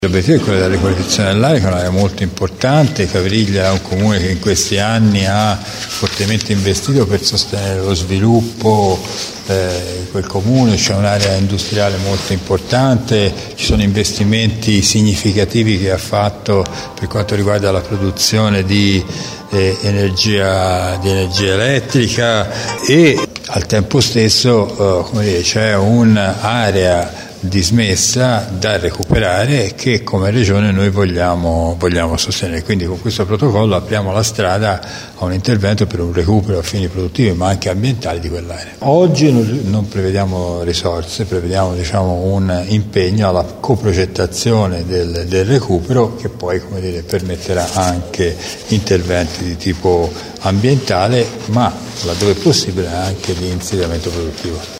L'obiettivo è quello della riqualificazione dell'area, che è un'area molto importante. Cavriglia è un comune che in questi anni ha fortemente investito per sostenere lo sviluppo di quel comune. C'è un'area industriale molto importante, ci sono investimenti significativi che ha fatto per quanto riguarda la produzione di energia elettrica e al tempo stesso c'è un'area dismessa da recuperare che come Regione noi vogliamo sostenere. Quindi con questo protocollo apriamo la strada a un intervento per un recupero a fini produttivi ma anche ambientali di quell'area. Oggi non prevediamo risorse, prevediamo un impegno alla coprogettazione del recupero che poi permetterà anche interventi di tipo ambientale ma laddove possibile anche di insediamento produttivo.